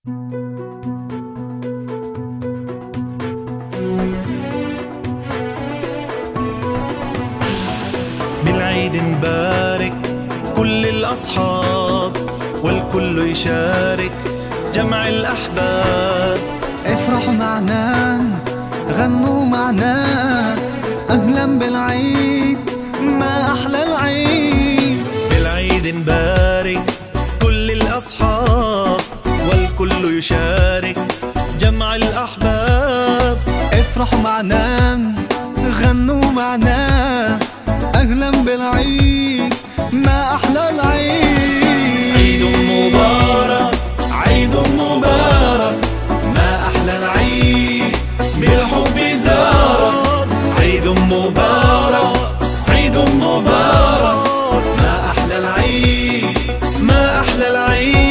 بالعيد نبارك كل الأصحاب والكل يشارك جمع الأحباب. افرحوا معنا غنوا معنا أهلا بالعيد ما أحلى العيد. بالعيد نبارك كل الأصحاب والكل يشارك جمع الأحباب. افرحوا معنا غنوا معنا أهلا بالعيد ما أحلى العيد. عيد مبارك عيد مبارك ما أحلى العيد بالحب زارك. عيد مبارك عيد مبارك ما أحلى العيد ما أحلى العيد.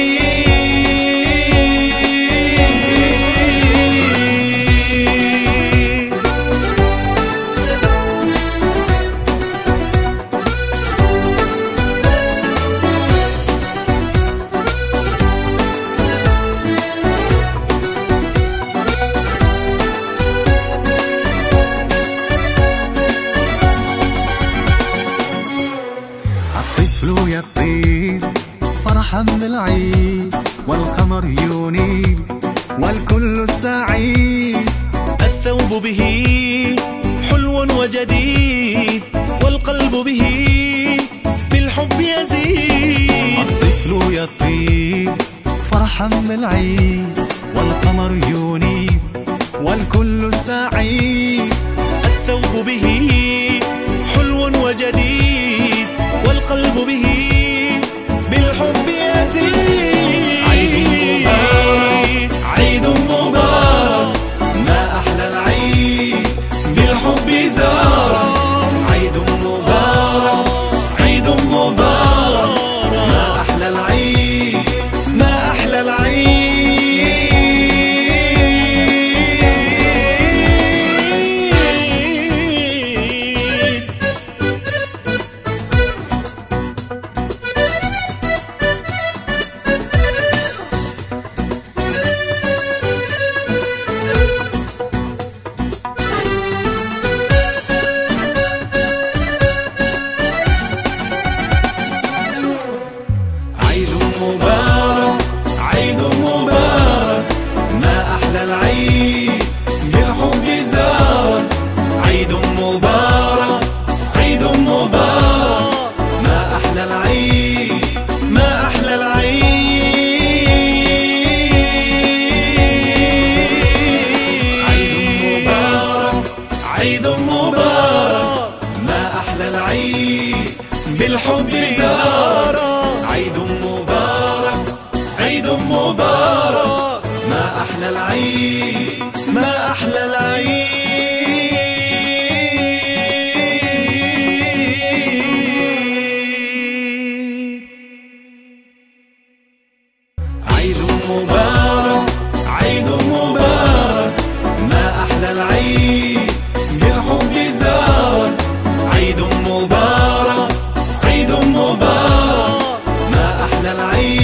الطفل يطير فرحا بالعيد والقمر ينير والكل سعيد. الثوب به حلو وجديد والقلب به بالحب يزيد. الطفل يطير فرحا بالعيد والقمر ينير والكل سعيد. الثوب به حلو وجديد والقلب به بالحب يزيد. عيد مبارك عيد مبارك ما أحلى العيد بالحب زارك. عيد مبارك عيد مبارك ما أحلى العيد ما أحلى العيد. عيد مبارك عيد مبارك ما أحلى العيد بالحب زارك. عيد مبارك عيد مبارك ما أحلى العيد ما أحلى العيد. عيد مبارك عيد مبارك ما أحلى العيد بالحب زارك. عيد مبارك عيد مبارك ما أحلى العيد ما أحلى العيد. عيد مبارك عيد مبارك ما أحلى العيد بالحب زارك. عيد مبارك عيد مبارك ما أحلى العيد